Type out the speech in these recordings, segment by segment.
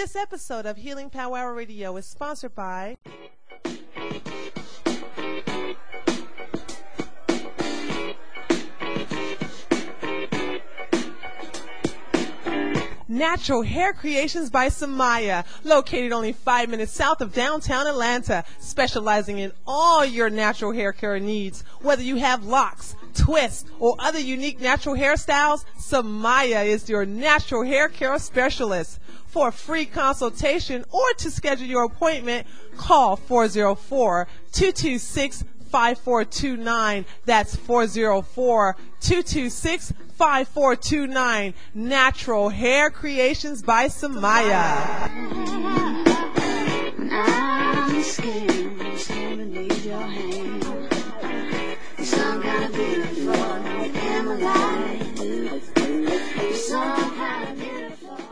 This episode of Healing Power Hour Radio is sponsored by Natural Hair Creations by Samaya, located only 5 minutes south of downtown Atlanta, specializing in all your natural hair care needs. Whether you have locks, twists, or other unique natural hairstyles, Samaya is your natural hair care specialist. For a free consultation or to schedule your appointment, call 404-226-5429. That's 404-226-5429. Natural Hair Creations by Samaya. I'm scared, so I need your hand. Some kind of beautiful, am alive. Some kind of beautiful.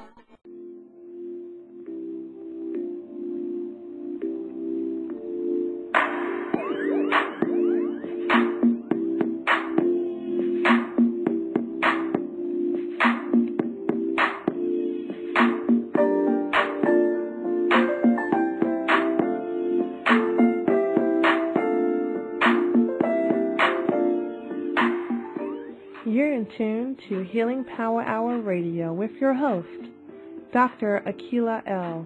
You're in tune to Healing Power Hour Radio with your host, Dr. Akilah L.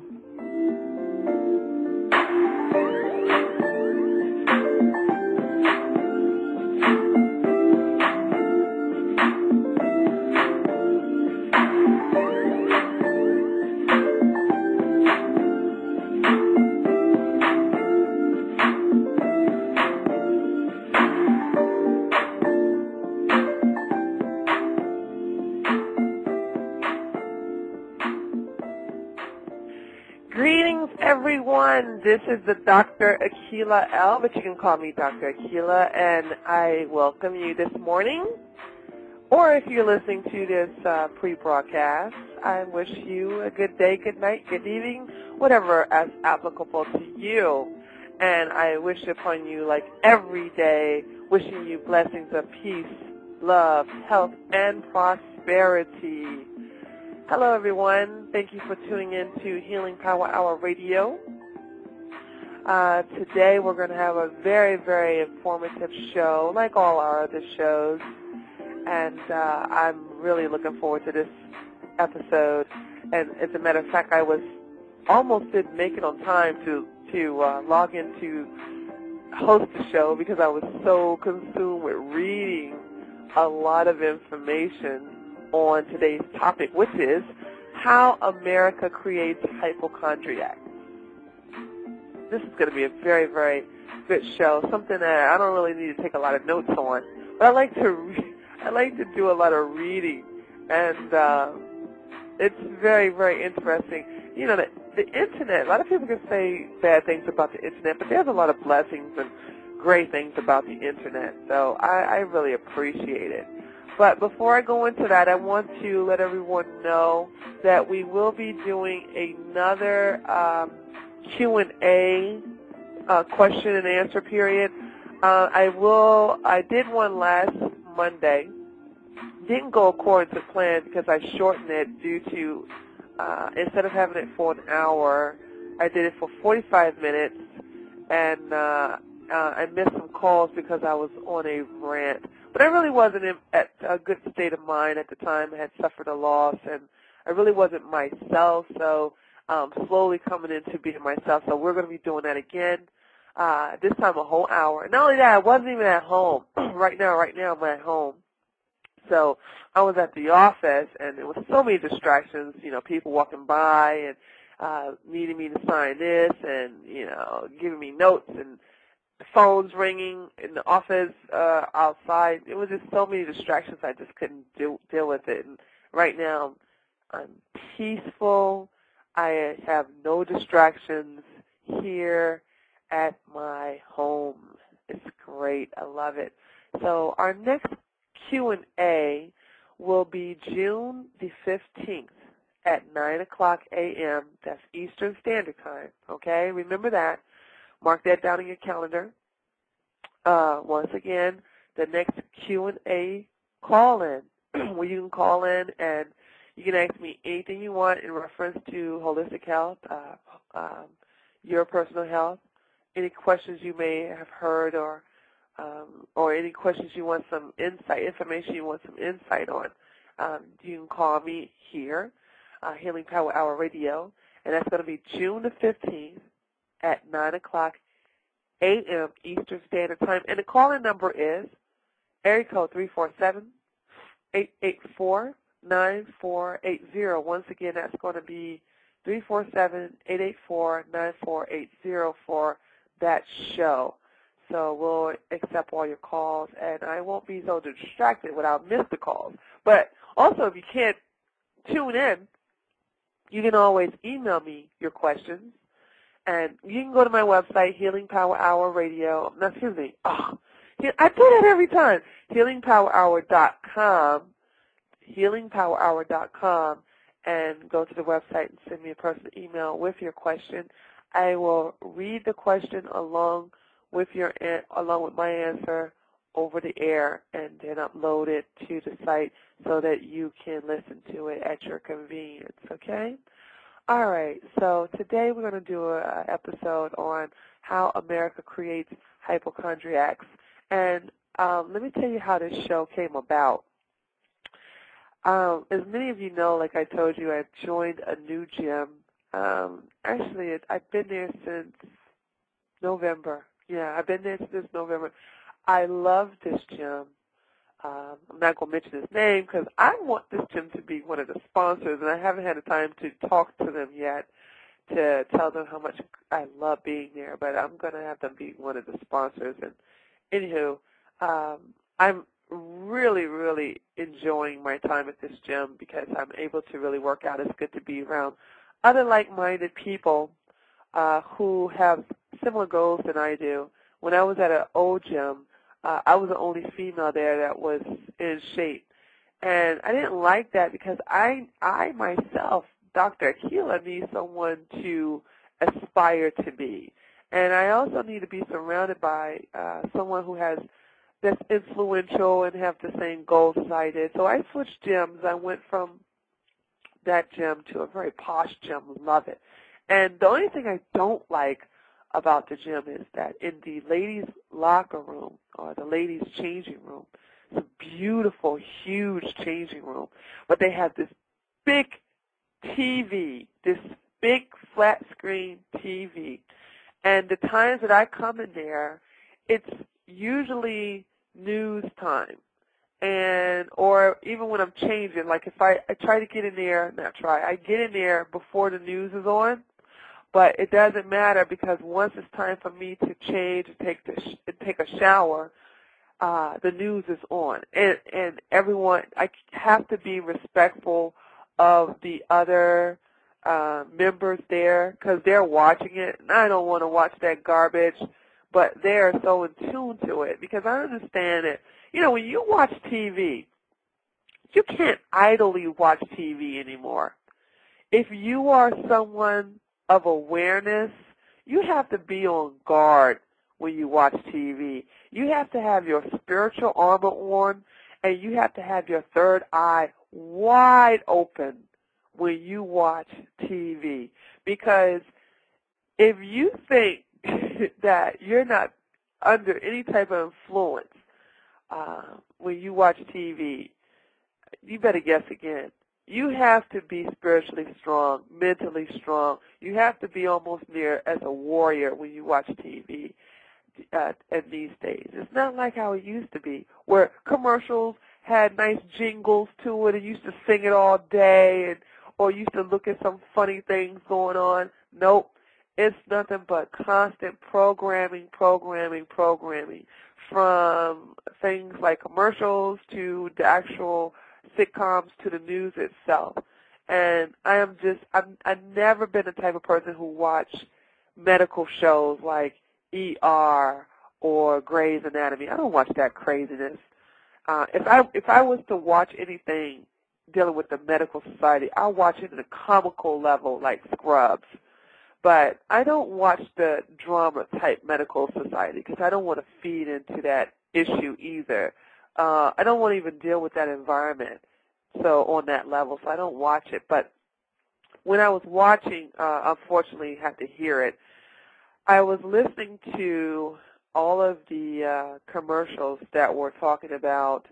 Greetings, everyone. This is the Dr. Akilah L., but you can call me Dr. Akilah, and I welcome you this morning. Or if you're listening to this pre-broadcast, I wish you a good day, good night, good evening, whatever is applicable to you. And I wish upon you, like every day, wishing you blessings of peace, love, health, and prosperity. Hello, everyone. Thank you for tuning in to Healing Power Hour Radio. Today we're going to have a very, very informative show, like all our other shows. And I'm really looking forward to this episode. And as a matter of fact, I almost didn't make it on time to log in to host the show because I was so consumed with reading a lot of information on today's topic, which is how America creates hypochondriacs. This is going to be a very, very good show, something that I don't really need to take a lot of notes on, but I like to do a lot of reading, and it's very, very interesting. You know, the Internet, a lot of people can say bad things about the Internet, but there's a lot of blessings and great things about the Internet, so I really appreciate it. But before I go into that, I want to let everyone know that we will be doing another Q&A question and answer period. I did one last Monday. Didn't go according to plan because I shortened it due to, instead of having it for an hour, I did it for 45 minutes, and I missed some calls because I was on a rant. But I really wasn't at a good state of mind at the time. I had suffered a loss, and I really wasn't myself, so slowly coming into being myself. So we're going to be doing that again, this time a whole hour. Not only that, I wasn't even at home. Right now I'm at home. So I was at the office, and there was so many distractions, you know, people walking by and needing me to sign this and, you know, giving me notes and phones ringing in the office, outside. It was just so many distractions. I just couldn't deal with it. And right now, I'm peaceful. I have no distractions here at my home. It's great. I love it. So our next Q&A will be June the 15th at 9 o'clock a.m. That's Eastern Standard Time. Okay? Remember that. Mark that down in your calendar. Once again, the next Q&A call-in, where you can call in and You can ask me anything you want in reference to holistic health, your personal health, any questions you may have heard, or any questions you want some information you want some insight on. You can call me here, Healing Power Hour Radio, and that's going to be June the 15th at 9 o'clock a.m. Eastern Standard Time. And the call-in number is area code 347-884-9480. Once again, that's going to be 347-884-9480 for that show. So we'll accept all your calls, and I won't be so distracted when I miss the calls. But also, if you can't tune in, you can always email me your questions. And you can go to my website, Healing Power Hour Radio. No, excuse me. Oh, I do that every time. HealingPowerHour.com. HealingPowerHour.com. And go to the website and send me a personal email with your question. I will read the question along with my answer over the air and then upload it to the site so that you can listen to it at your convenience, okay? All right, so today we're going to do an episode on how America creates hypochondriacs. And let me tell you how this show came about. As many of you know, like I told you, I joined a new gym. Actually, I've been there since November. Yeah, I've been there since November. I love this gym. I'm not going to mention his name because I want this gym to be one of the sponsors, and I haven't had the time to talk to them yet to tell them how much I love being there, but I'm going to have them be one of the sponsors. And anywho, I'm really, really enjoying my time at this gym because I'm able to really work out. It's good to be around other like-minded people who have similar goals than I do. When I was at an old gym, I was the only female there that was in shape. And I didn't like that because I myself, Dr. Aquila, need someone to aspire to be. And I also need to be surrounded by someone who has that's influential and have the same goals as I did. So I switched gyms. I went from that gym to a very posh gym. Love it. And the only thing I don't like about the gym is that in the ladies' locker room or the ladies' changing room, it's a beautiful, huge changing room, but they have this big TV, this big flat screen TV. And the times that I come in there, it's usually news time. And or even when I'm changing, like if I try to get in there, I get in there before the news is on. But it doesn't matter because once it's time for me to change and take a shower, the news is on. And everyone, I have to be respectful of the other members there because they're watching it. And I don't want to watch that garbage, but they're so in tune to it because I understand it. You know, when you watch TV, you can't idly watch TV anymore. If you are someone of awareness, you have to be on guard when you watch TV. You have to have your spiritual armor on, and you have to have your third eye wide open when you watch TV. Because if you think that you're not under any type of influence when you watch TV, you better guess again. You have to be spiritually strong, mentally strong. You have to be almost near as a warrior when you watch TV in these days. It's not like how it used to be, where commercials had nice jingles to it and used to sing it all day, or used to look at some funny things going on. Nope. It's nothing but constant programming, from things like commercials to the actual sitcoms to the news itself. And I've never been the type of person who watched medical shows like ER or Grey's Anatomy. I don't watch that craziness. If I was to watch anything dealing with the medical society, I'll watch it at a comical level like Scrubs. But I don't watch the drama-type medical society because I don't want to feed into that issue either. I don't want to even deal with that environment. so on that level, so I don't watch it. But when I was watching, unfortunately, had to hear it, I was listening to all of the commercials that were talking about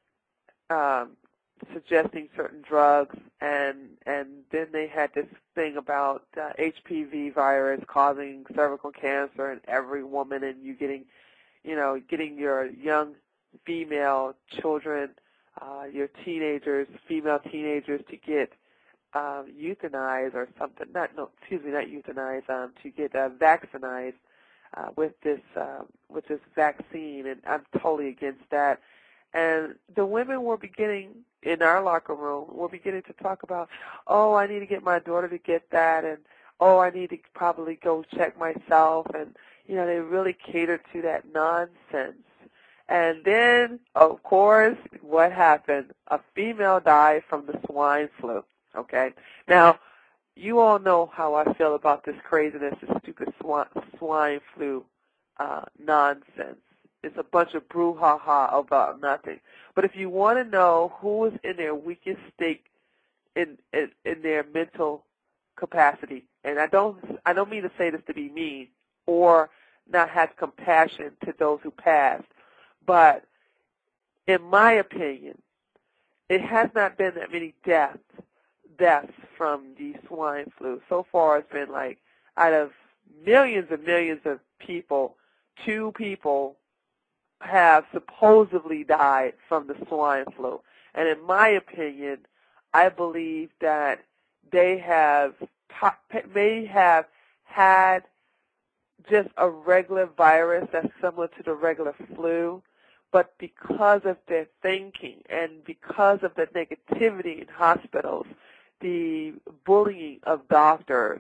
suggesting certain drugs, and then they had this thing about HPV virus causing cervical cancer in every woman, and you getting your young female children, your teenagers, female teenagers, to get euthanized or something. Not euthanized. To get vaccinized with this vaccine, and I'm totally against that. And the women were beginning, in our locker room, were beginning to talk about, oh, I need to get my daughter to get that, and oh, I need to probably go check myself, and they really catered to that nonsense. And then, of course, what happened? A female died from the swine flu. Okay. Now, you all know how I feel about this craziness, this stupid swine flu nonsense. It's a bunch of brouhaha about nothing. But if you want to know who is in their weakest state in their mental capacity, and I don't mean to say this to be mean or not have compassion to those who passed, but in my opinion, it has not been that many deaths from the swine flu. So far, it's been like out of millions and millions of people, 2 people have supposedly died from the swine flu. And in my opinion, I believe that they may have had just a regular virus that's similar to the regular flu, but because of their thinking and because of the negativity in hospitals, the bullying of doctors,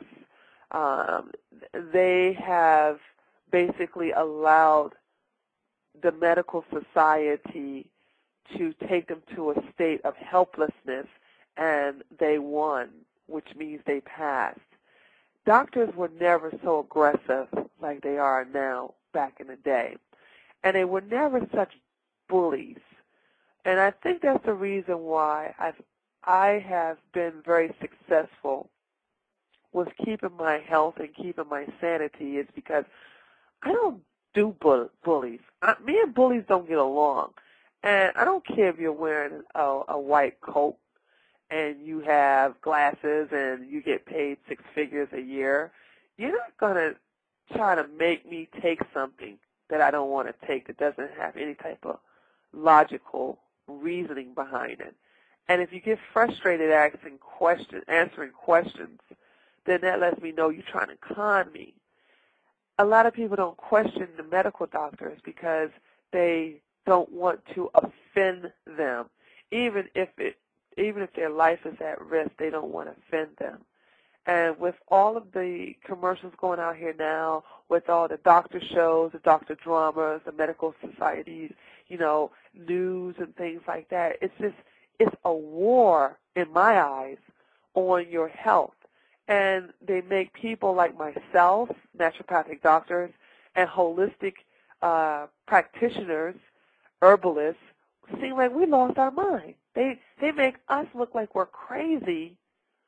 they have basically allowed the medical society to take them to a state of helplessness, and they won, which means they passed. Doctors were never so aggressive like they are now back in the day, and they were never such bullies. And I think that's the reason why I have been very successful with keeping my health and keeping my sanity, is because I don't do bullies. Me and bullies don't get along. And I don't care if you're wearing a white coat and you have glasses and you get paid 6 figures a year. You're not going to try to make me take something that I don't want to take, that doesn't have any type of logical reasoning behind it. And if you get frustrated answering questions, then that lets me know you're trying to con me. A lot of people don't question the medical doctors because they don't want to offend them. Even if their life is at risk, they don't want to offend them. And with all of the commercials going out here now, with all the doctor shows, the doctor dramas, the medical societies, news and things like that, it's a war, in my eyes, on your health. And they make people like myself, naturopathic doctors, and holistic practitioners, herbalists, seem like we lost our mind. They make us look like we're crazy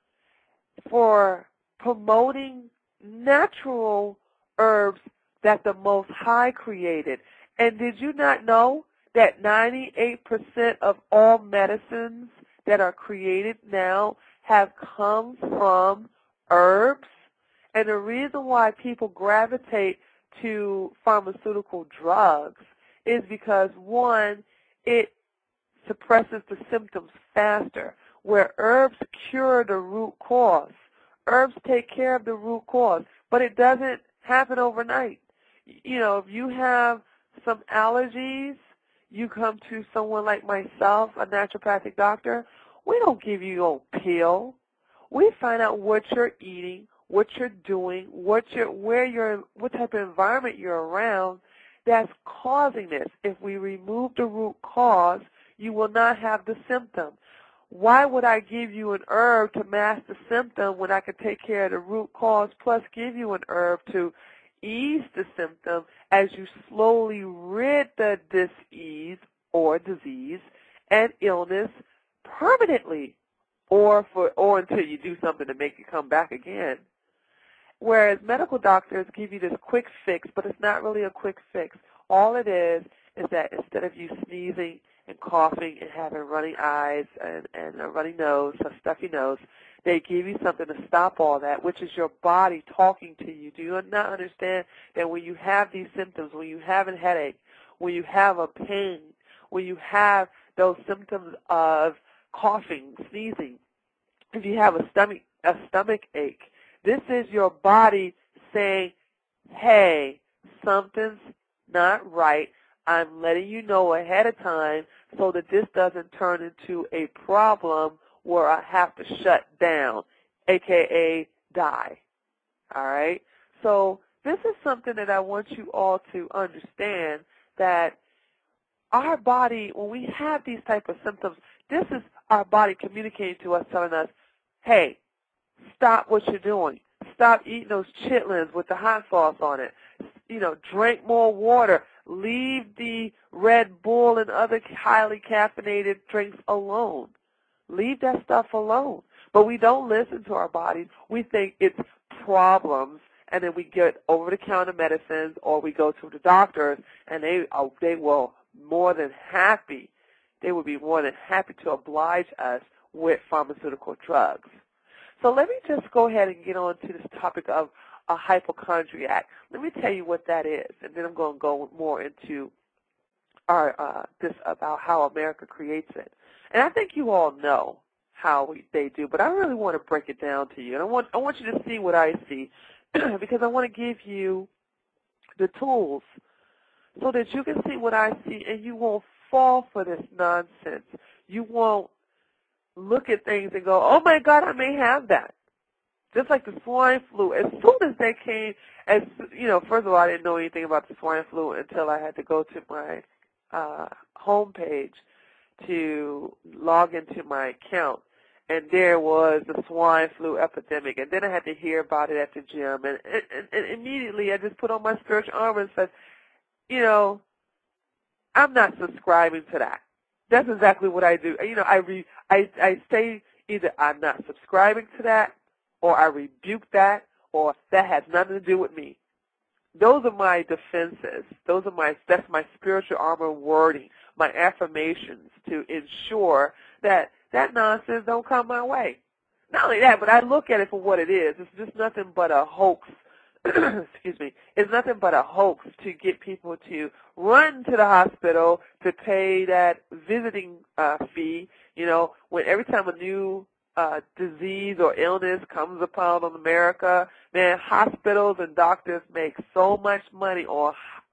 for promoting natural herbs that the Most High created. And did you not know that 98% of all medicines that are created now have come from herbs? And the reason why people gravitate to pharmaceutical drugs is because, one, it suppresses the symptoms faster, where herbs cure the root cause. Herbs take care of the root cause, but it doesn't happen overnight. If you have some allergies, you come to someone like myself, a naturopathic doctor. We don't give you a pill. We find out what you're eating, what you're doing, what type of environment you're around that's causing this. If we remove the root cause, you will not have the symptom. Why would I give you an herb to mask the symptom when I could take care of the root cause, plus give you an herb to ease the symptom as you slowly rid the disease or disease and illness permanently or until you do something to make it come back again. Whereas medical doctors give you this quick fix, but it's not really a quick fix. All it is that instead of you sneezing and coughing and having runny eyes and a runny nose, a stuffy nose, they give you something to stop all that, which is your body talking to you. Do you not understand that when you have these symptoms, when you have a headache, when you have a pain, when you have those symptoms of coughing, sneezing, if you have a stomach ache, this is your body saying, hey, something's not right. I'm letting you know ahead of time so that this doesn't turn into a problem where I have to shut down, a.k.a. die. All right? So this is something that I want you all to understand, that our body, when we have these type of symptoms, this is our body communicating to us, telling us, hey, stop what you're doing. Stop eating those chitlins with the hot sauce on it. Drink more water. Leave the Red Bull and other highly caffeinated drinks alone. Leave that stuff alone. But we don't listen to our bodies. We think it's problems, and then we get over-the-counter medicines, or we go to the doctors, and they will more than happy. They would be more than happy to oblige us with pharmaceutical drugs. So let me just go ahead and get on to this topic of a hypochondriac. Let me tell you what that is, and then I'm going to go more into this about how America creates it. And I think you all know how they do, but I really want to break it down to you. And I want you to see what I see because I want to give you the tools so that you can see what I see and you won't fall for this nonsense. You won't look at things and go, oh, my God, I may have that. Just like the swine flu. As soon as they came, first of all, I didn't know anything about the swine flu until I had to go to my home page to log into my account. And there was the swine flu epidemic. And then I had to hear about it at the gym. And immediately I just put on my spiritual armor and said, I'm not subscribing to that. That's exactly what I do. I say either I'm not subscribing to that, or I rebuke that, or that has nothing to do with me. Those are my defenses. That's my spiritual armor wording, my affirmations to ensure that nonsense don't come my way. Not only that, but I look at it for what it is. It's just nothing but a hoax. Excuse me. It's nothing but a hoax to get people to run to the hospital to pay that visiting fee. When every time a new disease or illness comes upon America, man, hospitals and doctors make so much money on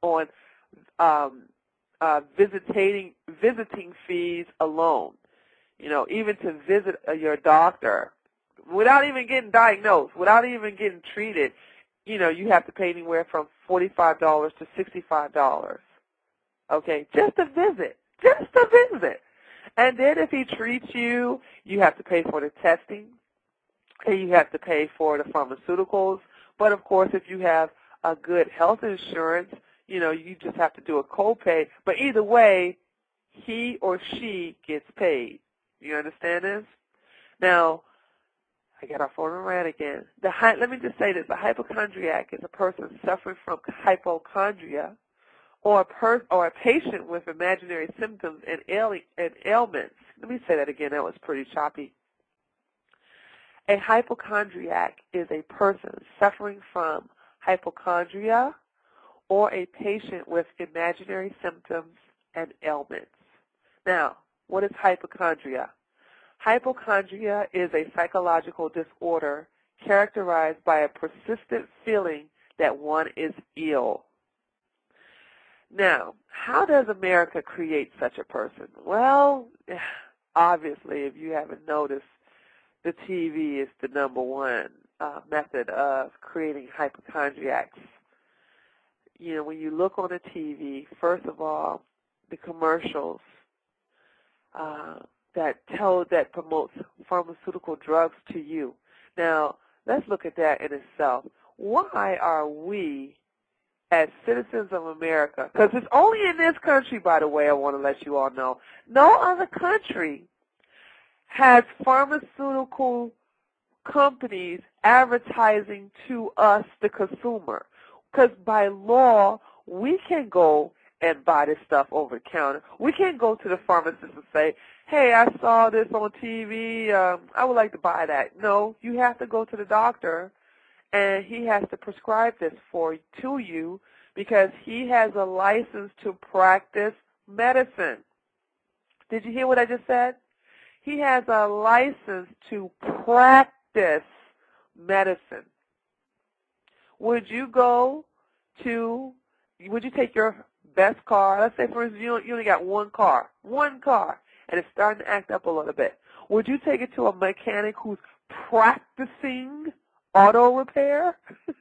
visiting fees alone. Even to visit your doctor without even getting diagnosed, without even getting treated, you have to pay anywhere from $45 to $65. Okay, just a visit. And then if he treats you, you have to pay for the testing, and you have to pay for the pharmaceuticals. But, of course, if you have a good health insurance, you just have to do a copay. But either way, he or she gets paid. You understand this? Now, I got off on a rant again. Let me just say this. A hypochondriac is a person suffering from hypochondria, or a patient with imaginary symptoms and ailments. Let me say that again. That was pretty choppy. A hypochondriac is a person suffering from hypochondria or a patient with imaginary symptoms and ailments. Now, what is hypochondria? Hypochondria is a psychological disorder characterized by a persistent feeling that one is ill. Now, how does America create such a person? Well, obviously, if you haven't noticed, the TV is the number one method of creating hypochondriacs. When you look on the TV, first of all, the commercials that promotes pharmaceutical drugs to you. Now, let's look at that in itself. Why are we, as citizens of America, because it's only in this country, by the way, I want to let you all know, no other country has pharmaceutical companies advertising to us, the consumer. Because by law, we can go and buy this stuff over the counter. We can't go to the pharmacist and say, hey, I saw this on TV. I would like to buy that. No, you have to go to the doctor, and he has to prescribe this to you because he has a license to practice medicine. Did you hear what I just said? He has a license to practice medicine. Would you take your best car? Let's say, for instance, you only got one car, and it's starting to act up a little bit. Would you take it to a mechanic who's practicing auto repair?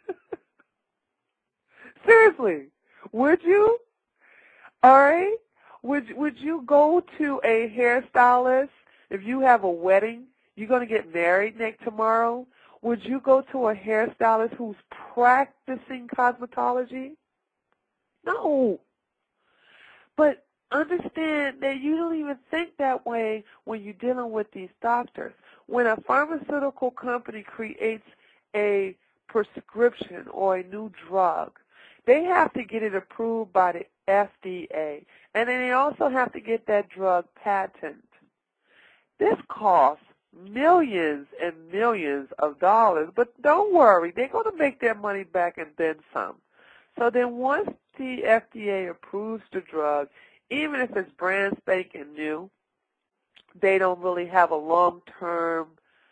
Seriously, would you? All right. Would you go to a hairstylist if you have a wedding? You're going to get married tomorrow. Would you go to a hairstylist who's practicing cosmetology? No. But understand that you don't even think that way when you're dealing with these doctors. When a pharmaceutical company creates a prescription or a new drug, they have to get it approved by the FDA, and then they also have to get that drug patented. This costs millions and millions of dollars, but don't worry, they're going to make their money back and then some. So then once the FDA approves the drug, even if it's brand spanking new, they don't really have a long-term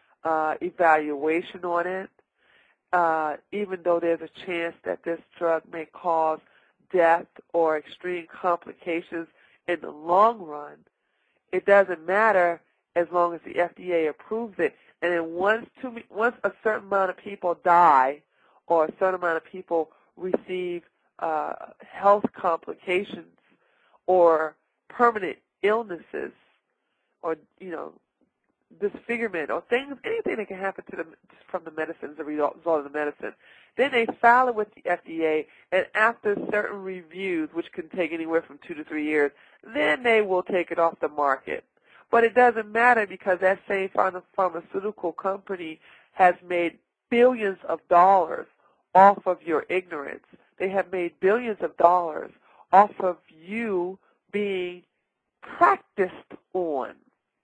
evaluation on it, even though there's a chance that this drug may cause death or extreme complications in the long run. It doesn't matter as long as the FDA approves it. And then once a certain amount of people die or a certain amount of people receive health complications or permanent illnesses or, disfigurement or anything that can happen to them from the medicine as a result of the medicine, then they file it with the FDA, and after certain reviews, which can take anywhere from 2 to 3 years, then they will take it off the market. But it doesn't matter because that same pharmaceutical company has made billions of dollars off of your ignorance. They have made billions of dollars off of you being practiced on.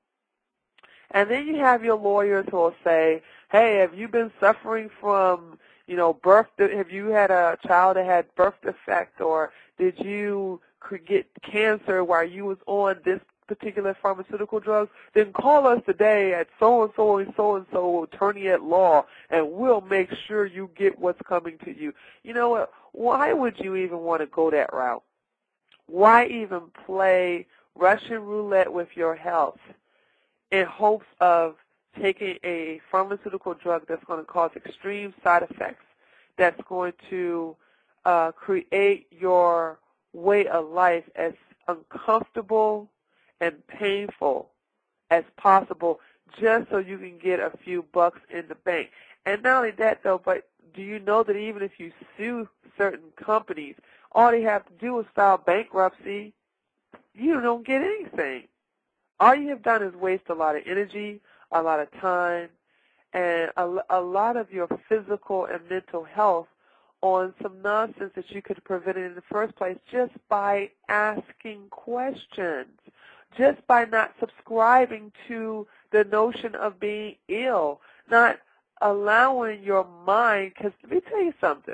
And then you have your lawyers who will say, hey, have you been suffering from, have you had a child that had birth defect, or did you get cancer while you was on this particular pharmaceutical drug? Then call us today at so-and-so and so-and-so attorney at law, and we'll make sure you get what's coming to you. You know what? Why would you even want to go that route? Why even play Russian roulette with your health in hopes of taking a pharmaceutical drug that's going to cause extreme side effects, that's going to create your way of life as uncomfortable and painful as possible just so you can get a few bucks in the bank? And not only that, though, but do you know that even if you sue certain companies, all they have to do is file bankruptcy, you don't get anything. All you have done is waste a lot of energy, a lot of time, and a lot of your physical and mental health on some nonsense that you could have prevented in the first place just by asking questions, just by not subscribing to the notion of being ill, not allowing your mind, because let me tell you something,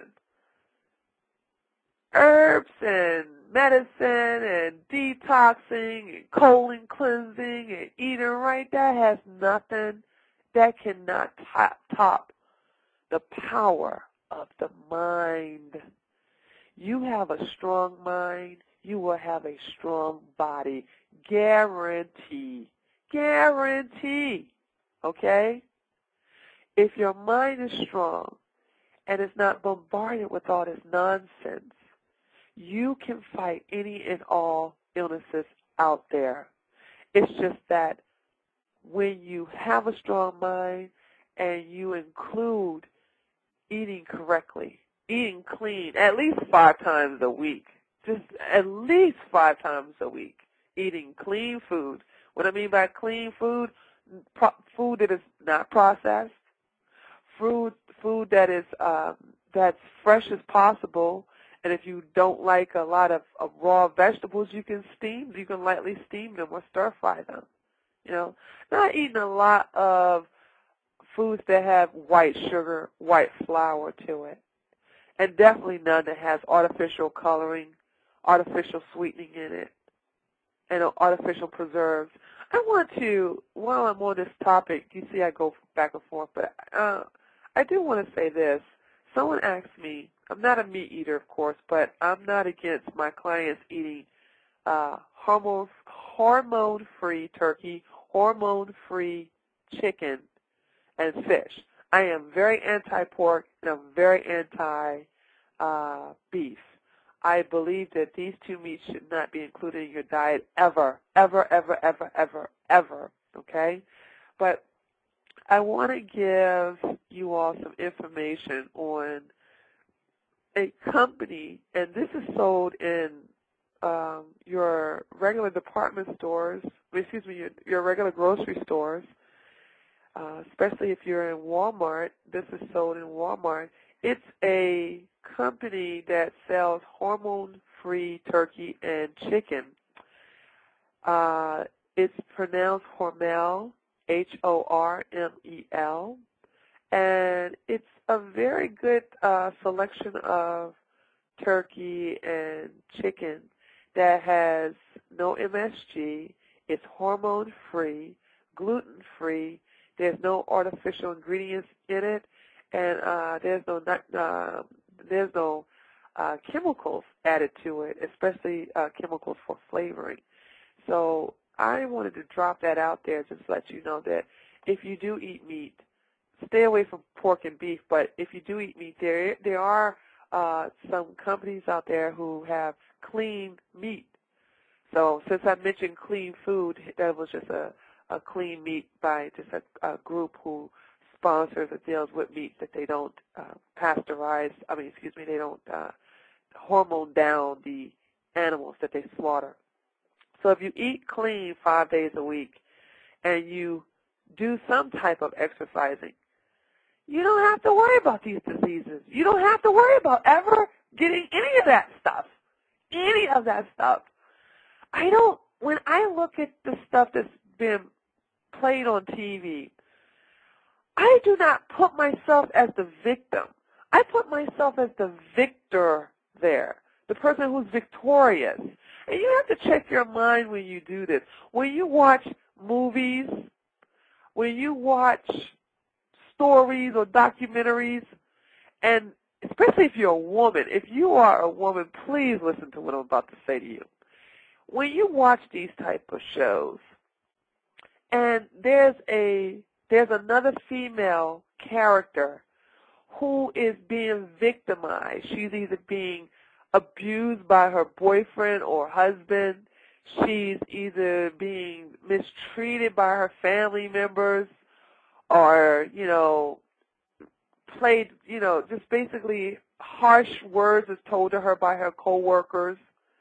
herbs and medicine and detoxing and colon cleansing and eating right, that has nothing, that cannot top the power of the mind. You have a strong mind, you will have a strong body. Guarantee. Guarantee. Okay? If your mind is strong and is not bombarded with all this nonsense, you can fight any and all illnesses out there. It's just that when you have a strong mind and you include eating correctly, eating clean, at least 5 times a week, just at least 5 times a week, eating clean food. What I mean by clean food, food that is not processed, food that is that's fresh as possible. And if you don't like a lot of raw vegetables, you can lightly steam them or stir fry them. Not eating a lot of foods that have white sugar, white flour to it. And definitely none that has artificial coloring, artificial sweetening in it, and artificial preserves. I want to, while I'm on this topic, you see I go back and forth, but I do want to say this. Someone asked me, I'm not a meat eater, of course, but I'm not against my clients eating hormone-free turkey, hormone-free chicken, and fish. I am very anti-pork, and I'm very anti-beef. I believe that these two meats should not be included in your diet ever, ever, ever, ever, ever, ever, okay? But I want to give you all some information on a company, and this is sold in your regular department stores, your regular grocery stores, especially if you're in Walmart. This is sold in Walmart. It's a company that sells hormone-free turkey and chicken. It's pronounced Hormel, Hormel, and it's a very good selection of turkey and chicken that has no MSG. It's hormone-free, gluten-free. There's no artificial ingredients in it, and there's no chemicals added to it, especially chemicals for flavoring. So I wanted to drop that out there just to let you know that if you do eat meat, stay away from pork and beef, but if you do eat meat, there are some companies out there who have clean meat. So since I mentioned clean food, that was just a clean meat by just a group who sponsors or deals with meat that they don't they don't hormone down the animals that they slaughter. So if you eat clean 5 days a week and you do some type of exercising, you don't have to worry about these diseases. You don't have to worry about ever getting any of that stuff. Any of that stuff. When I look at the stuff that's been played on TV, I do not put myself as the victim. I put myself as the victor there, the person who's victorious. And you have to check your mind when you do this. When you watch movies, when you watch stories or documentaries, and especially if you're a woman, if you are a woman, please listen to what I'm about to say to you. When you watch these type of shows, and there's another female character who is being victimized. She's either being abused by her boyfriend or husband. She's either being mistreated by her family members or, played, just basically harsh words is told to her by her coworkers.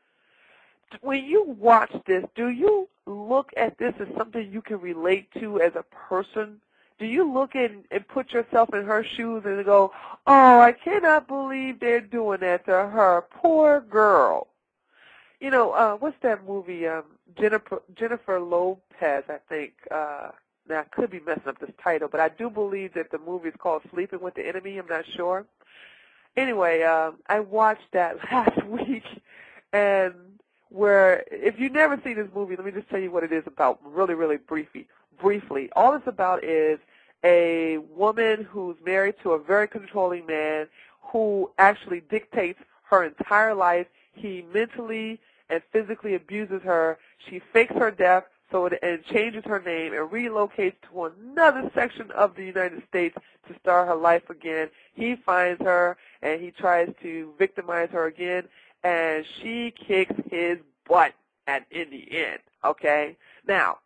When you watch this, do you look at this as something you can relate to as a person? Do you look at and put yourself in her shoes and go, oh, I cannot believe they're doing that to her. Poor girl. What's that movie? Jennifer Lopez, I think. Now, I could be messing up this title, but I do believe that the movie is called Sleeping with the Enemy. I'm not sure. Anyway, I watched that last week, and if you've never seen this movie, let me just tell you what it is about really, really briefly. All it's about is a woman who's married to a very controlling man who actually dictates her entire life. He mentally and physically abuses her. She fakes her death and changes her name and relocates to another section of the United States to start her life again. He finds her and he tries to victimize her again, and she kicks his butt in the end, okay? Now,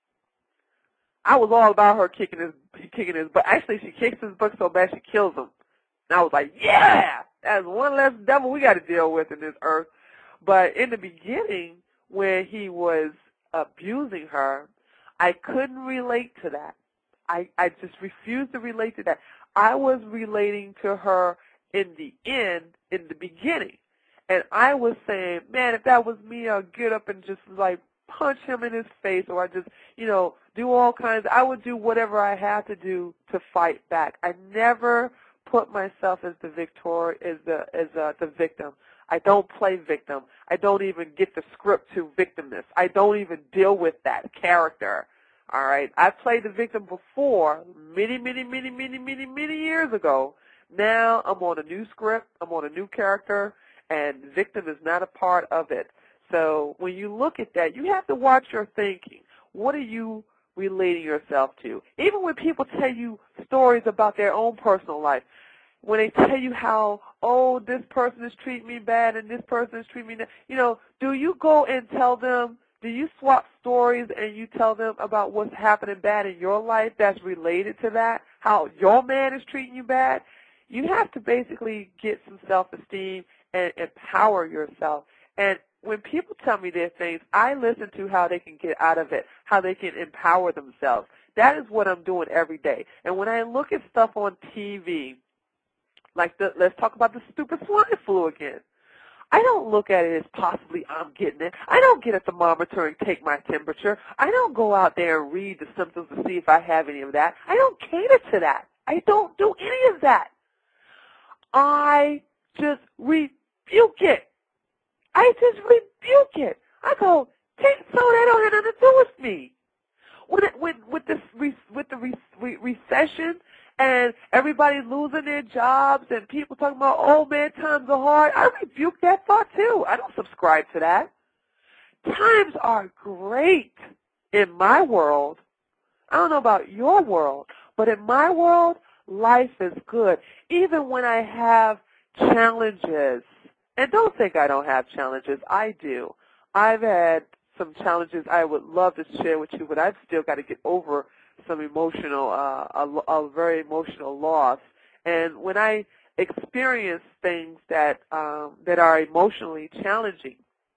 I was all about her kicking his butt. Actually, she kicks his butt so bad she kills him. And I was like, yeah, that's one less devil we got to deal with in this earth. But in the beginning, when he was abusing her, I couldn't relate to that. I just refused to relate to that. I was relating to her in the end, in the beginning. And I was saying, man, if that was me, I'd get up and just like punch him in his face, or I just, do all kinds. I would do whatever I had to do to fight back. I never put myself as the the victim. I don't play victim. I don't even get the script to victimness. I don't even deal with that character. All right, I played the victim before, many years ago. Now I'm on a new script. I'm on a new character, and victim is not a part of it. So when you look at that, you have to watch your thinking. What are you relating yourself to? Even when people tell you stories about their own personal life, when they tell you how, oh, this person is treating me bad and this person is treating me bad, do you go and tell them, do you swap stories and you tell them about what's happening bad in your life that's related to that, how your man is treating you bad? You have to basically get some self-esteem and empower yourself. And when people tell me their things, I listen to how they can get out of it, how they can empower themselves. That is what I'm doing every day. And when I look at stuff on TV, like let's talk about the stupid swine flu again. I don't look at it as possibly I'm getting it. I don't get a thermometer and take my temperature. I don't go out there and read the symptoms to see if I have any of that. I don't cater to that. I don't do any of that. I just rebuke it. I just rebuke it. I go, so that don't have nothing to do with me. With the recession and everybody losing their jobs and people talking about, oh man, times are hard, I rebuke that thought too. I don't subscribe to that. Times are great in my world. I don't know about your world, but in my world, life is good. Even when I have challenges, and don't think I don't have challenges, I do. I've had some challenges I would love to share with you, but I've still got to get over some emotional, a very emotional loss. And when I experience things that are emotionally challenging,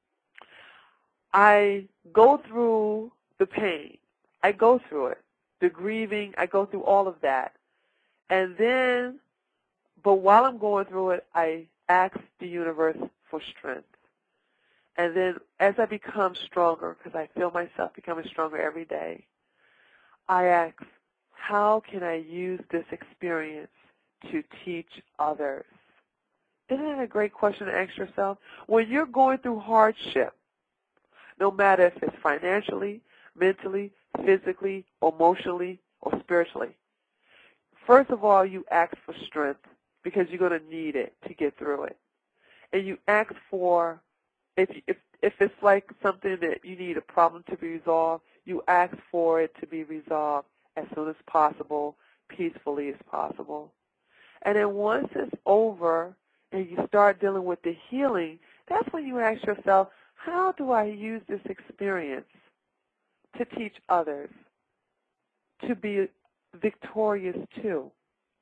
I go through the pain. I go through it. The grieving, I go through all of that. And then, but while I'm going through it, I ask the universe for strength. And then as I become stronger, because I feel myself becoming stronger every day, I ask, how can I use this experience to teach others? Isn't that a great question to ask yourself? When you're going through hardship, no matter if it's financially, mentally, physically, emotionally, or spiritually, first of all, you ask for strength because you're going to need it to get through it. And you ask for, if it's like something that you need a problem to be resolved, you ask for it to be resolved as soon as possible, peacefully as possible. And then once it's over and you start dealing with the healing, that's when you ask yourself, how do I use this experience to teach others to be victorious too?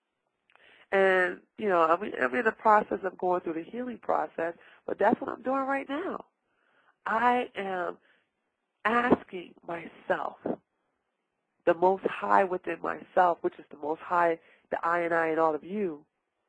And, I'm in the process of going through the healing process, but that's what I'm doing right now. I am asking myself, the Most High within myself, which is the Most High, the I and all of you,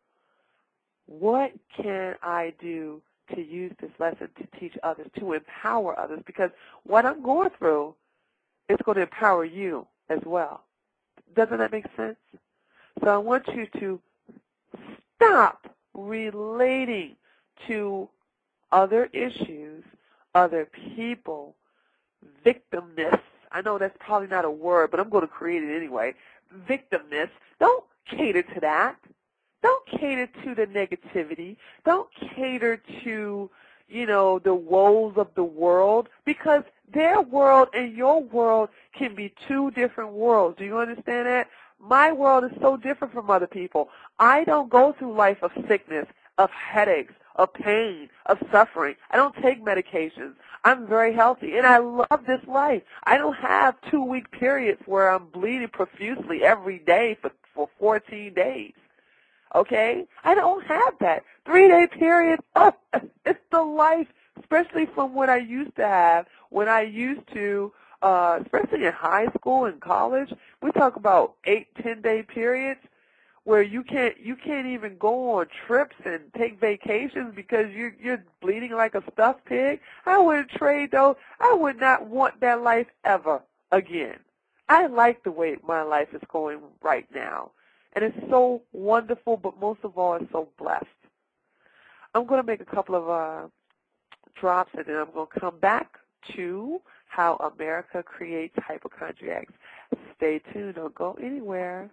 what can I do to use this lesson to teach others, to empower others? Because what I'm going through is going to empower you as well. Doesn't that make sense? So I want you to stop relating to other issues, other people, victimness. I know that's probably not a word, but I'm going to create it anyway. Victimness. Don't cater to that. Don't cater to the negativity. Don't cater to, the woes of the world, because their world and your world can be two different worlds. Do you understand that? My world is so different from other people. I don't go through life of sickness, of headaches, of pain, of suffering. I don't take medications. I'm very healthy, and I love this life. I don't have 2-week periods where I'm bleeding profusely every day for 14 days. Okay? I don't have that. 3-day periods, it's the life, especially from what I used to have when I used to especially in high school and college, we talk about 8-10 day periods where you can't even go on trips and take vacations because you're bleeding like a stuffed pig. I wouldn't trade those. I would not want that life ever again. I like the way my life is going right now, and it's so wonderful, but most of all, it's so blessed. I'm going to make a couple of drops, and then I'm going to come back to how America creates hypochondriacs. Stay tuned. Don't go anywhere.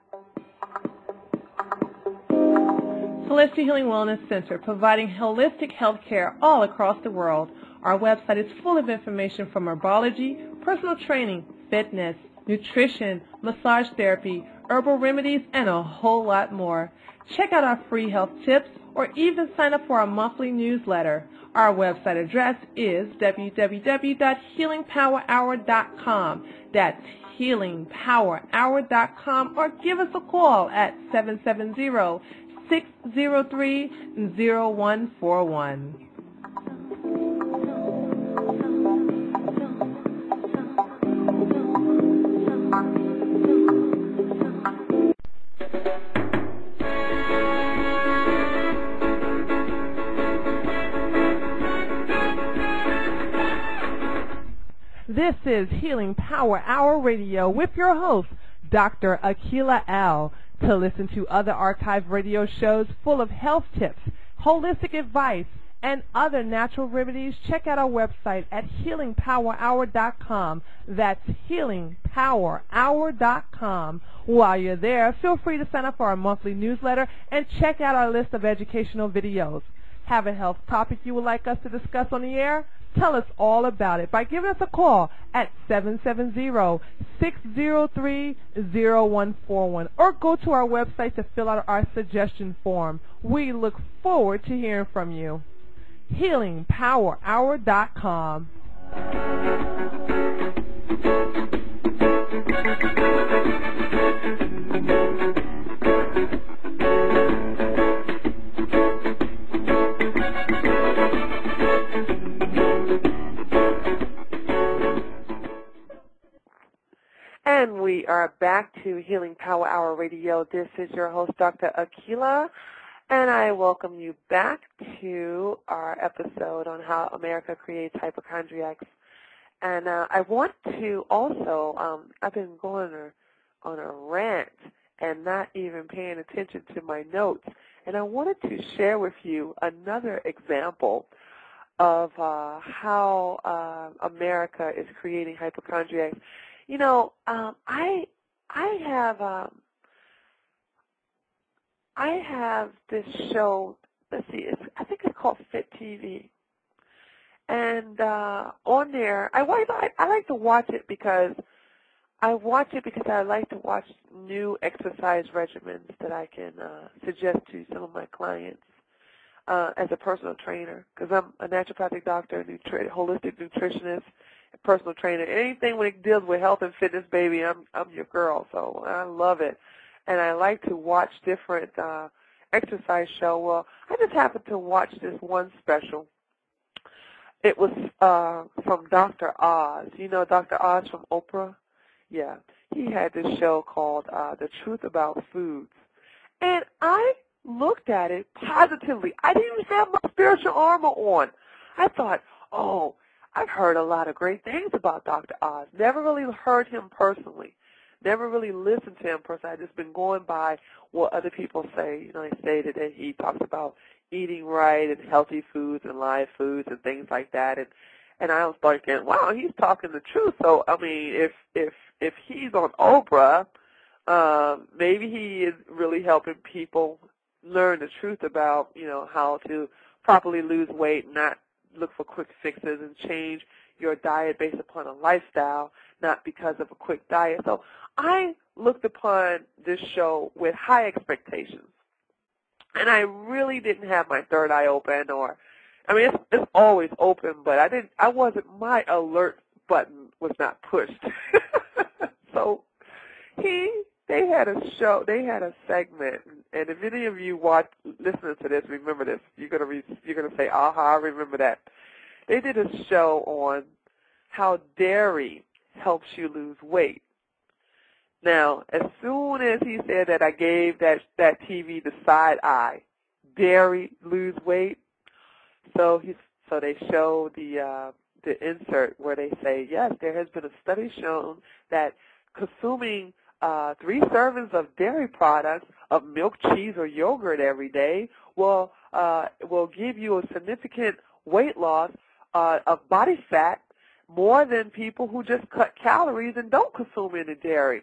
Celestial Healing Wellness Center, providing holistic health care all across the world. Our website is full of information from herbology, personal training, fitness, nutrition, massage therapy, herbal remedies, and a whole lot more. Check out our free health tips or even sign up for our monthly newsletter. Our website address is www.healingpowerhour.com. That's healingpowerhour.com, or give us a call at 770-603-0141. This is Healing Power Hour Radio with your host, Dr. Akilah Al. To listen to other archive radio shows full of health tips, holistic advice, and other natural remedies, check out our website at healingpowerhour.com. That's healingpowerhour.com. While you're there, feel free to sign up for our monthly newsletter and check out our list of educational videos. Have a health topic you would like us to discuss on the air? Tell us all about it by giving us a call at 770-603-0141, or go to our website to fill out our suggestion form. We look forward to hearing from you. HealingPowerHour.com. And we are back to Healing Power Hour Radio. This is your host, Dr. Akilah, and I welcome you back to our episode on how America creates hypochondriacs. And I want to also, I've been going on a rant and not even paying attention to my notes, and I wanted to share with you another example of how America is creating hypochondriacs. You know, I have this show. Let's see, I think it's called Fit TV, and on there, I like to watch it because I like to watch new exercise regimens that I can suggest to some of my clients as a personal trainer, because I'm a naturopathic doctor, holistic nutritionist, personal trainer. Anything when it deals with health and fitness, baby, I'm your girl. So I love it, and I like to watch different exercise show. Well, I just happened to watch this one special. It was from Dr. Oz. You know Dr. Oz from Oprah? Yeah, he had this show called The Truth About Foods, and I looked at it positively. I didn't even have my spiritual armor on. I thought, oh, I've heard a lot of great things about Dr. Oz. Never really heard him personally. Never really listened to him personally. I've just been going by what other people say. You know, they say that he talks about eating right and healthy foods and live foods and things like that. And I was thinking, wow, he's talking the truth. So, I mean, if he's on Oprah, maybe he is really helping people learn the truth about, you know, how to properly lose weight and not look for quick fixes and change your diet based upon a lifestyle, not because of a quick diet. So I looked upon this show with high expectations, and I really didn't have my third eye open, it's always open, but my alert button was not pushed. So they had a segment, and if any of you listening to this, remember this. You're gonna say, "Aha, I remember that." They did a show on how dairy helps you lose weight. Now, as soon as he said that, I gave that TV the side eye. Dairy lose weight. So they show the insert where they say, yes, there has been a study shown that consuming 3 servings of dairy products, of milk, cheese, or yogurt every day will give you a significant weight loss of body fat, more than people who just cut calories and don't consume any dairy.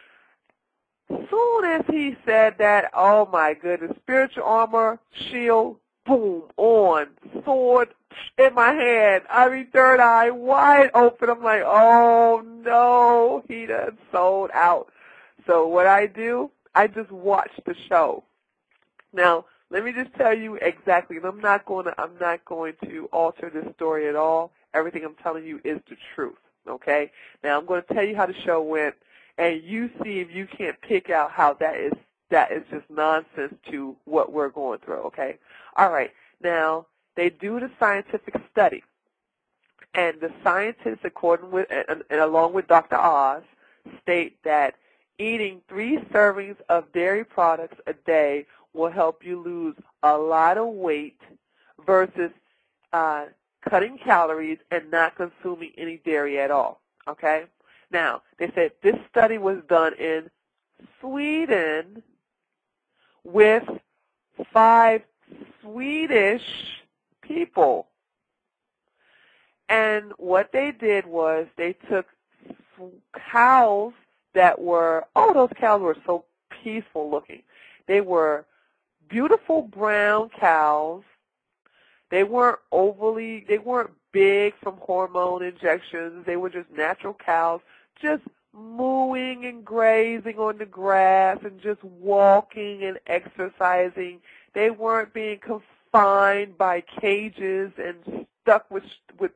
Soon as he said that, oh my goodness, spiritual armor, shield, boom, on, sword in my hand. I mean, third eye wide open. I'm like, oh no, he done sold out. So what I do, I just watch the show. Now, let me just tell you exactly, and I'm not going to alter this story at all. Everything I'm telling you is the truth, okay? Now, I'm going to tell you how the show went, and you see if you can't pick out how that is just nonsense to what we're going through, okay? All right. Now, they do the scientific study, and the scientists, according with and along with Dr. Oz, state that eating 3 servings of dairy products a day will help you lose a lot of weight versus cutting calories and not consuming any dairy at all, okay? Now, they said this study was done in Sweden with 5 Swedish people. And what they did was they took cows that were, those cows were so peaceful looking. They were beautiful brown cows. They weren't big from hormone injections. They were just natural cows, just mooing and grazing on the grass and just walking and exercising. They weren't being confined by cages and stuck with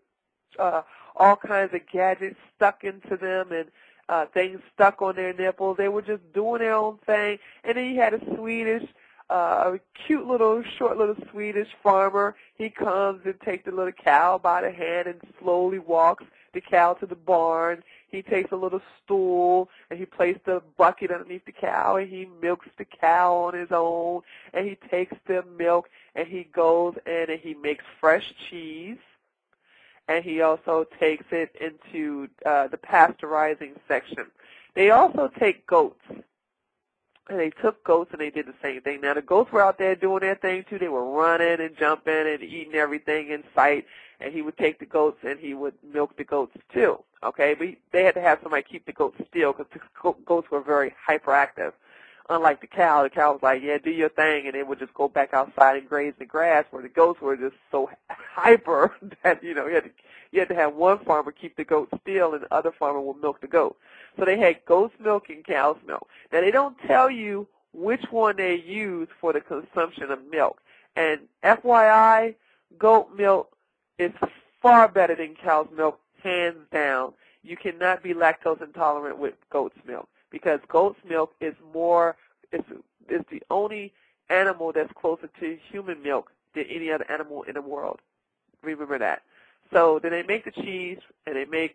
all kinds of gadgets stuck into them and things stuck on their nipples. They were just doing their own thing. And then you had a cute short little Swedish farmer. He comes and takes the little cow by the hand and slowly walks the cow to the barn. He takes a little stool and he places the bucket underneath the cow and he milks the cow on his own. And he takes the milk and he goes in and he makes fresh cheese. And he also takes it into the pasteurizing section. They also take goats. And they took goats and they did the same thing. Now, the goats were out there doing their thing, too. They were running and jumping and eating everything in sight. And he would take the goats and he would milk the goats, too. Okay? But they had to have somebody keep the goats still because the goats were very hyperactive. Unlike the cow was like, yeah, do your thing, and they would just go back outside and graze the grass, where the goats were just so hyper that, you had to have one farmer keep the goats still and the other farmer would milk the goat. So they had goat's milk and cow's milk. Now, they don't tell you which one they use for the consumption of milk. And FYI, goat milk is far better than cow's milk, hands down. You cannot be lactose intolerant with goat's milk, because goat's milk is the only animal that's closer to human milk than any other animal in the world. Remember that. So then they make the cheese, and they make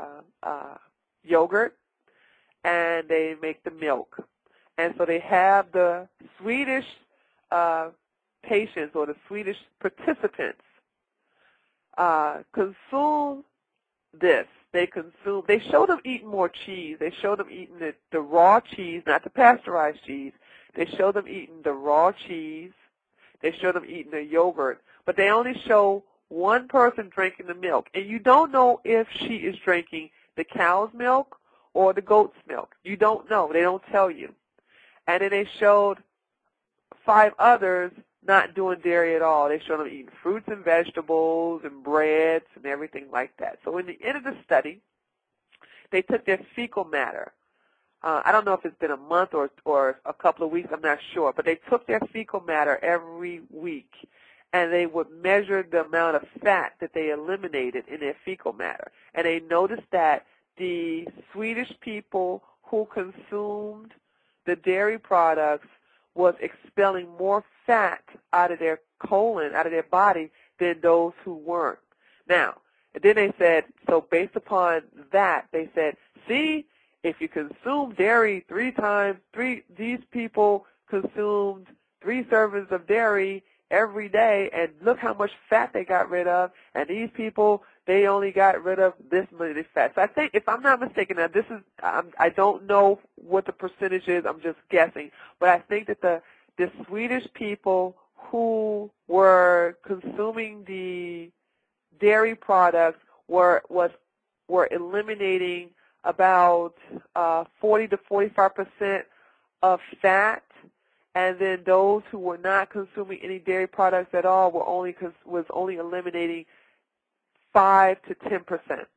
yogurt, and they make the milk. And so they have the Swedish patients or the Swedish participants consume this. They show them eating more cheese. They show them eating the raw cheese, not the pasteurized cheese. They show them eating the raw cheese. They show them eating the yogurt. But they only show one person drinking the milk. And you don't know if she is drinking the cow's milk or the goat's milk. You don't know. They don't tell you. And then they showed 5 others not doing dairy at all. They showed them eating fruits and vegetables and breads and everything like that. So in the end of the study, they took their fecal matter. I don't know if it's been a month or a couple of weeks. I'm not sure. But they took their fecal matter every week, and they would measure the amount of fat that they eliminated in their fecal matter. And they noticed that the Swedish people who consumed the dairy products was expelling more fat out of their colon, out of their body, than those who weren't. Now, And then they said, so based upon that, they said, see, if you consume dairy 3 times, these people consumed 3 servings of dairy every day, and look how much fat they got rid of, and these people, they only got rid of this many fat. So I think, if I'm not mistaken, now this is, I don't know what the percentage is, I'm just guessing, but I think that the Swedish people who were consuming the dairy products were eliminating about 40 to 45% of fat, and then those who were not consuming any dairy products at all was only eliminating 5 to 10%.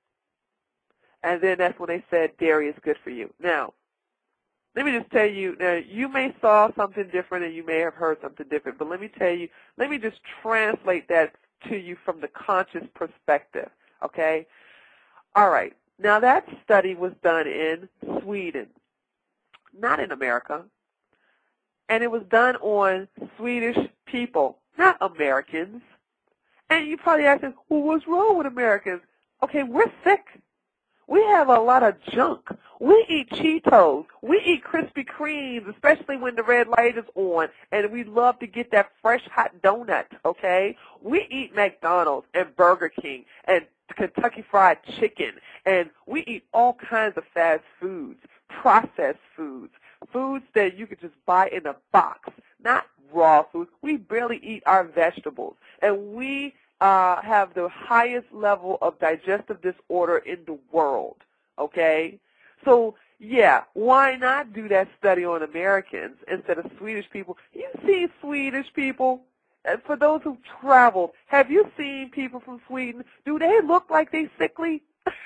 And then that's when they said dairy is good for you. Now, let me just tell you, now you may saw something different and you may have heard something different, but let me tell you, let me just translate that to you from the conscious perspective, okay? All right. Now that study was done in Sweden, not in America, and it was done on Swedish people, not Americans. And you probably asking, well, what's wrong with Americans? Okay, we're sick. We have a lot of junk. We eat Cheetos. We eat Krispy Kremes, especially when the red light is on, and we love to get that fresh hot donut, okay? We eat McDonald's and Burger King and Kentucky Fried Chicken, and we eat all kinds of fast foods, processed foods, foods that you could just buy in a box, not raw foods. We barely eat our vegetables, and we have the highest level of digestive disorder in the world, okay? So, yeah, why not do that study on Americans instead of Swedish people? You see Swedish people, and for those who've traveled, have you seen people from Sweden? Do they look like they sickly?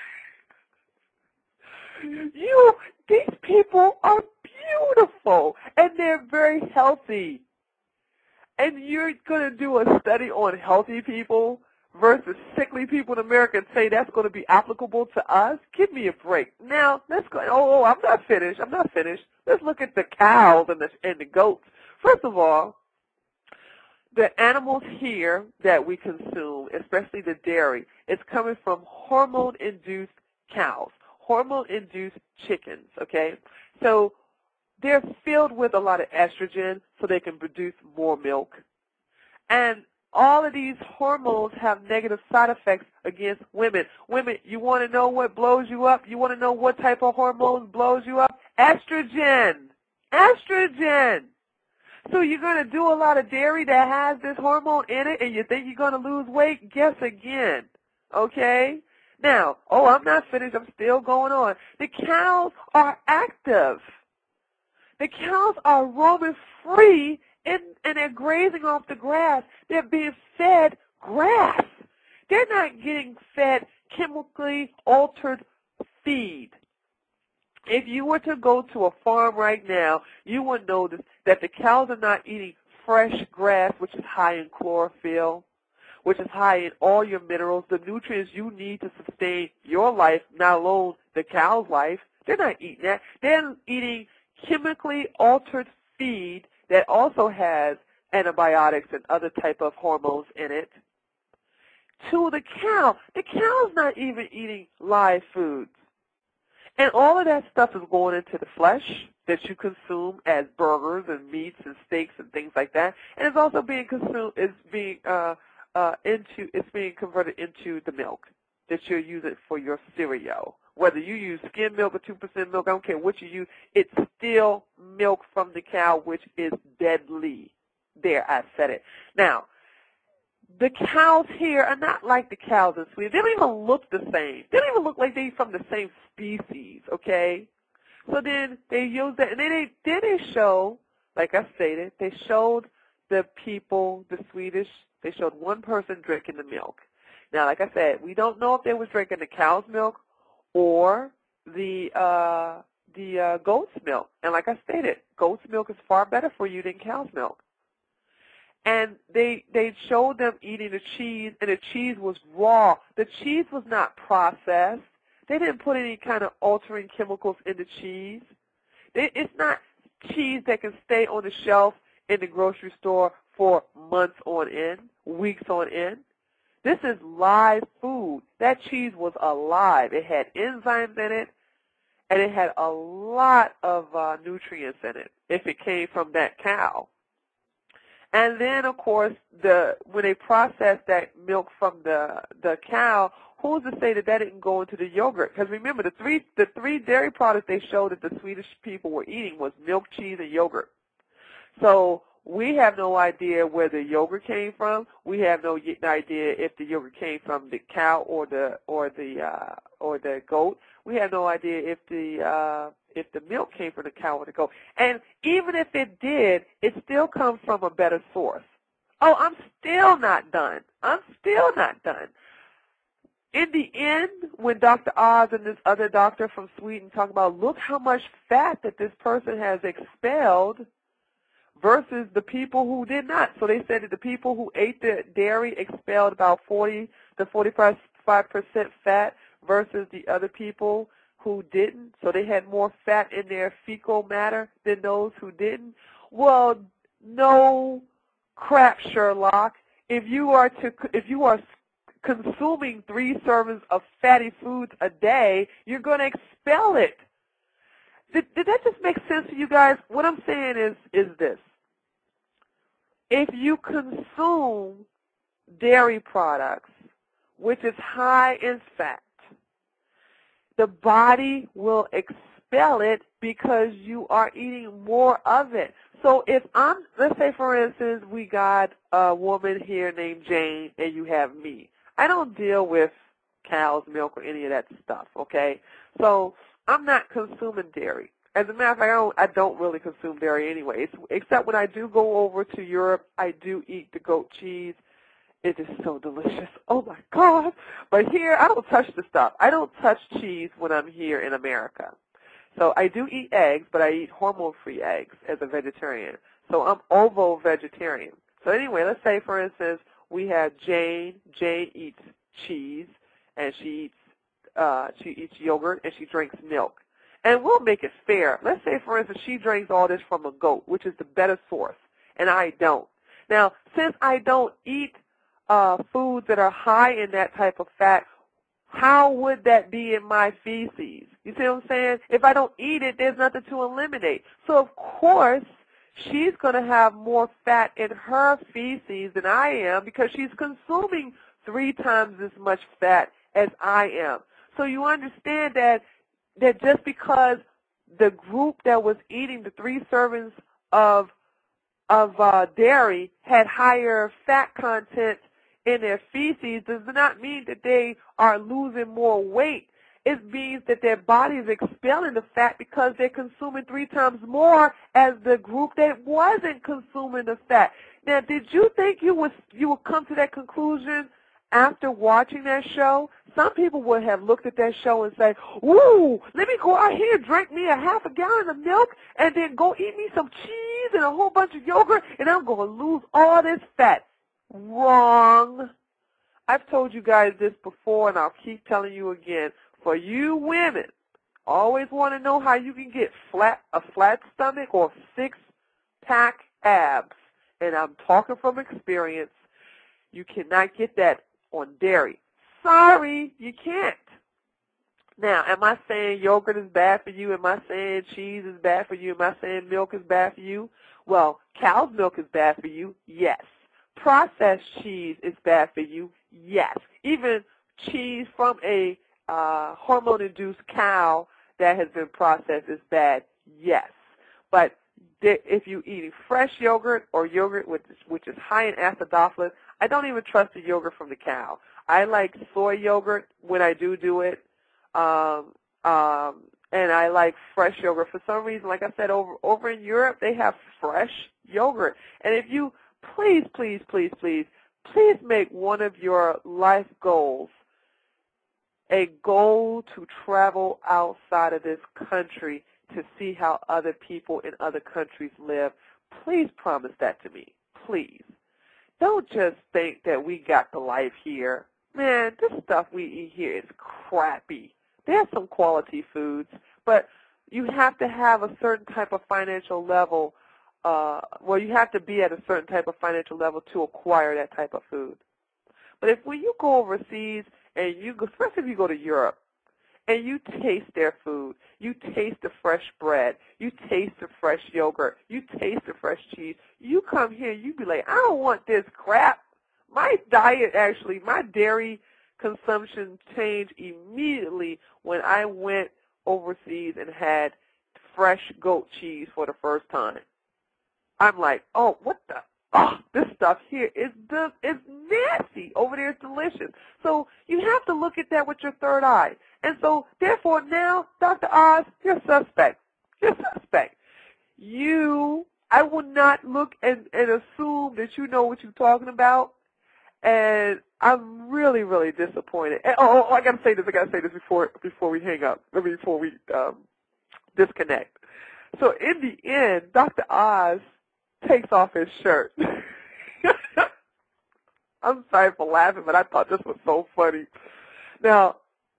These people are beautiful, and they're very healthy. And you're going to do a study on healthy people versus sickly people in America and say that's going to be applicable to us? Give me a break. Now, let's go. Oh, I'm not finished. Let's look at the cows and the goats. First of all, the animals here that we consume, especially the dairy, is coming from hormone-induced cows, hormone-induced chickens, okay? So they're filled with a lot of estrogen so they can produce more milk. And all of these hormones have negative side effects against women. Women, you want to know what blows you up? You want to know what type of hormones blows you up? Estrogen. Estrogen. So you're going to do a lot of dairy that has this hormone in it and you think you're going to lose weight? Guess again. Okay? Now, I'm not finished. I'm still going on. The cows are active. The cows are roaming free and they're grazing off the grass. They're being fed grass. They're not getting fed chemically altered feed. If you were to go to a farm right now, you would notice that the cows are not eating fresh grass, which is high in chlorophyll, which is high in all your minerals, the nutrients you need to sustain your life, not alone the cow's life. They're not eating that. They're eating chemically altered feed that also has antibiotics and other type of hormones in it. To the cow's not even eating live foods. And all of that stuff is going into the flesh that you consume as burgers and meats and steaks and things like that. And it's also being consumed, it's being converted into the milk that you're using for your cereal. Whether you use skim milk or 2% milk, I don't care what you use, it's still milk from the cow, which is deadly. There, I said it. Now, the cows here are not like the cows in Sweden. They don't even look the same. They don't even look like they're from the same species, okay? So then they use that, and then they show, like I stated, they showed the people, the Swedish, they showed one person drinking the milk. Now, like I said, we don't know if they was drinking the cow's milk or the goat's milk. And like I stated, goat's milk is far better for you than cow's milk. And they showed them eating the cheese, and the cheese was raw. The cheese was not processed. They didn't put any kind of altering chemicals in the cheese. It's not cheese that can stay on the shelf in the grocery store for months on end, weeks on end. This is live food. That cheese was alive. It had enzymes in it, and it had a lot of nutrients in it if it came from that cow. And then, of course, when they processed that milk from the cow, who's to say that that didn't go into the yogurt? Because remember, the three dairy products they showed that the Swedish people were eating was milk, cheese, and yogurt. So we have no idea where the yogurt came from. We have no idea if the yogurt came from the cow or the goat. We have no idea if the milk came from the cow or the goat. And even if it did, it still comes from a better source. Oh, I'm still not done. In the end, when Dr. Oz and this other doctor from Sweden talk about, look how much fat that this person has expelled versus the people who did not. So they said that the people who ate the dairy expelled about 40 to 45% fat versus the other people who didn't. So they had more fat in their fecal matter than those who didn't. Well, no crap, Sherlock. If you are consuming 3 servings of fatty foods a day, you're going to expel it. Did that just make sense to you guys? What I'm saying is this. If you consume dairy products, which is high in fat, the body will expel it because you are eating more of it. So let's say for instance, we got a woman here named Jane and you have me. I don't deal with cow's milk or any of that stuff, okay? So I'm not consuming dairy. As a matter of fact, I don't really consume dairy anyways, except when I do go over to Europe, I do eat the goat cheese. It is so delicious. Oh, my God. But here, I don't touch the stuff. I don't touch cheese when I'm here in America. So I do eat eggs, but I eat hormone-free eggs as a vegetarian. So I'm ovo-vegetarian. So anyway, let's say, for instance, we have Jane. Jane eats cheese, and she eats yogurt, and she drinks milk. And we'll make it fair. Let's say, for instance, she drinks all this from a goat, which is the better source, and I don't. Now, since I don't eat foods that are high in that type of fat, how would that be in my feces? You see what I'm saying? If I don't eat it, there's nothing to eliminate. So, of course, she's going to have more fat in her feces than I am because she's consuming 3 times as much fat as I am. So you understand that just because the group that was eating the 3 servings of dairy had higher fat content in their feces does not mean that they are losing more weight. It means that their body is expelling the fat because they're consuming 3 times more as the group that wasn't consuming the fat. Now, did you think you would come to that conclusion after watching that show? Some people would have looked at that show and say, "Ooh, let me go out here and drink me a half a gallon of milk and then go eat me some cheese and a whole bunch of yogurt and I'm going to lose all this fat." Wrong. I've told you guys this before and I'll keep telling you again. For you women, always want to know how you can get a flat stomach or 6-pack abs. And I'm talking from experience. You cannot get that on dairy. Sorry, you can't. Now, am I saying yogurt is bad for you? Am I saying cheese is bad for you? Am I saying milk is bad for you? Well, cow's milk is bad for you, yes. Processed cheese is bad for you, yes. Even cheese from a hormone-induced cow that has been processed is bad, yes. But if you're eating fresh yogurt or yogurt which is high in acidophilus, I don't even trust the yogurt from the cow. I like soy yogurt when I do it, and I like fresh yogurt. For some reason, like I said, over in Europe, they have fresh yogurt. And if you, please make one of your life goals a goal to travel outside of this country to see how other people in other countries live. Please promise that to me. Please. Don't just think that we got the life here. Man, this stuff we eat here is crappy. There's some quality foods, but you have to have a certain type of financial level. You have to be at a certain type of financial level to acquire that type of food. But if when you go overseas and you go, especially if you go to Europe, and you taste their food, you taste the fresh bread, you taste the fresh yogurt, you taste the fresh cheese, you come here and you be like, I don't want this crap. My diet actually, my dairy consumption changed immediately when I went overseas and had fresh goat cheese for the first time. I'm like, oh, what the? Oh, this stuff here is nasty. Over there it's delicious. So you have to look at that with your third eye. And so, therefore, now, Dr. Oz, you're suspect. You're suspect. I will not look and assume that you know what you're talking about. And I'm really, really disappointed. And, I got to say this. Before we hang up. Before we disconnect. So in the end, Dr. Oz takes off his shirt. I'm sorry for laughing, but I thought this was so funny. Now,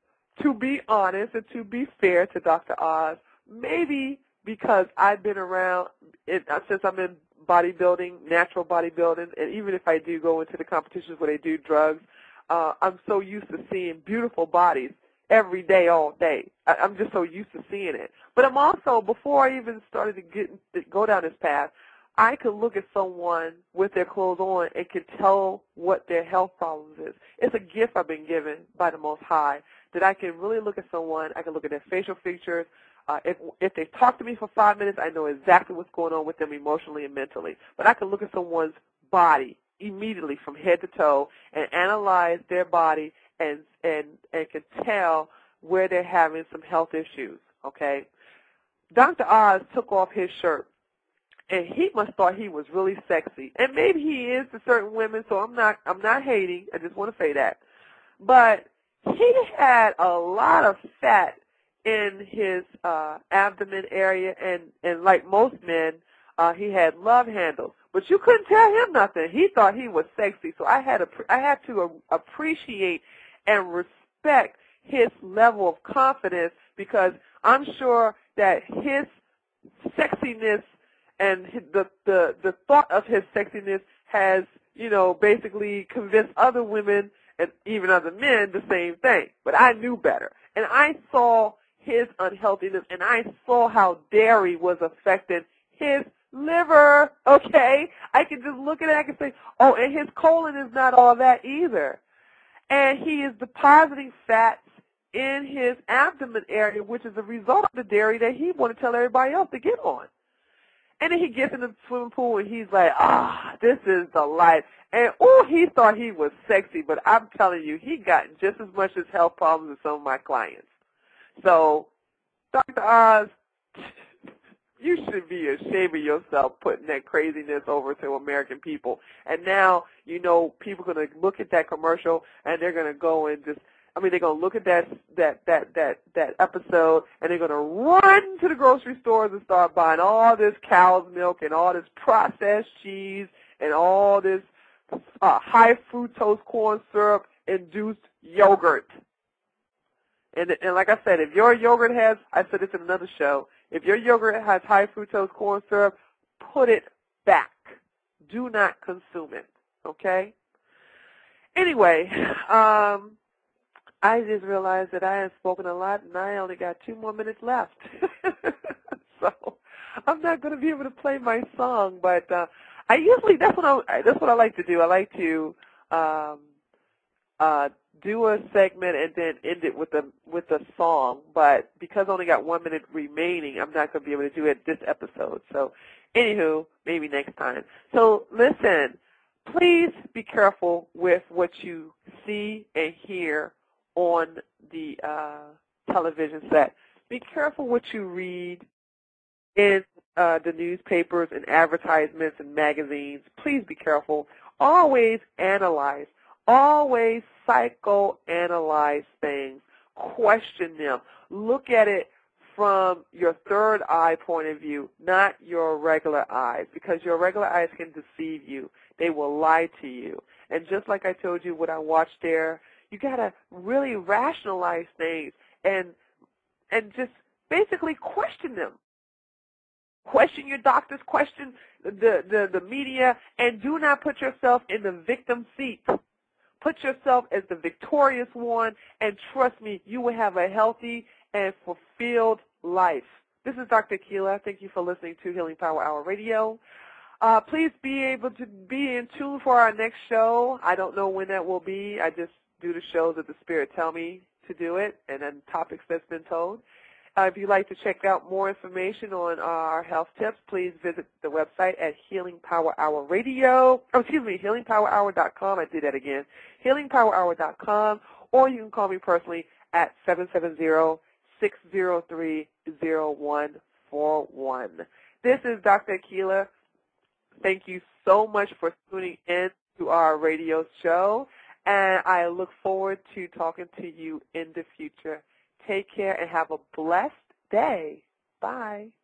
to be honest and to be fair to Dr. Oz, maybe because I've been around since I'm in bodybuilding, natural bodybuilding, and even if I do go into the competitions where they do drugs, I'm so used to seeing beautiful bodies every day, all day. I'm just so used to seeing it. But I'm also, before I even started to go down this path, I could look at someone with their clothes on and can tell what their health problems is. It's a gift I've been given by the Most High that I can really look at someone. I can look at their facial features. If they talk to me for 5 minutes, I know exactly what's going on with them emotionally and mentally. But I can look at someone's body immediately from head to toe and analyze their body and can tell where they're having some health issues, okay? Dr. Oz took off his shirt, and he must thought he was really sexy. And maybe he is to certain women, so I'm not hating. I just want to say that. But he had a lot of fat in his abdomen area, and like most men, he had love handles. But you couldn't tell him nothing. He thought he was sexy, so I had to appreciate and respect his level of confidence, because I'm sure that his sexiness and the thought of his sexiness has, basically convinced other women and even other men the same thing. But I knew better. And I saw his unhealthiness, and I saw how dairy was affecting his liver, okay? I can just look at it, I can say, oh, and his colon is not all that either. And he is depositing fats in his abdomen area, which is a result of the dairy that he wanted to tell everybody else to get on. And then he gets in the swimming pool, and he's like, this is the life. And, he thought he was sexy, but I'm telling you, he got just as much as health problems as some of my clients. So, Dr. Oz, you should be ashamed of yourself putting that craziness over to American people. And now, people are going to look at that commercial, and they're going to go and they're going to look at that episode, and they're going to run to the grocery stores and start buying all this cow's milk and all this processed cheese and all this high fructose corn syrup induced yogurt. And like I said, if your yogurt has, I said this in another show, if your yogurt has high fructose corn syrup, put it back. Do not consume it, okay? Anyway, I just realized that I have spoken a lot, and I only got 2 more minutes left. So I'm not going to be able to play my song, but I usually that's what I like to do. I like to do a segment and then end it with a song. But because I only got 1 minute remaining, I'm not going to be able to do it this episode. So, anywho, maybe next time. So listen, please be careful with what you see and hear on the television set. Be careful what you read in the newspapers and advertisements and magazines. Please be careful. Always analyze. Always psychoanalyze things. Question them. Look at it from your third eye point of view, not your regular eyes, because your regular eyes can deceive you. They will lie to you. And just like I told you what I watched there, you got to really rationalize things and just basically question them. Question your doctors, question the media, and do not put yourself in the victim seat. Put yourself as the victorious one, and trust me, you will have a healthy and fulfilled life. This is Dr. Keela. Thank you for listening to Healing Power Hour Radio. Please be able to be in tune for our next show. I don't know when that will be. I just do the shows that the Spirit tell me to do it, and then topics that's been told. If you'd like to check out more information on our health tips, please visit the website at healingpowerhour.com. I did that again. healingpowerhour.com, or you can call me personally at 770-603-0141. This is Dr. Keela. Thank you so much for tuning in to our radio show, and I look forward to talking to you in the future. Take care and have a blessed day. Bye.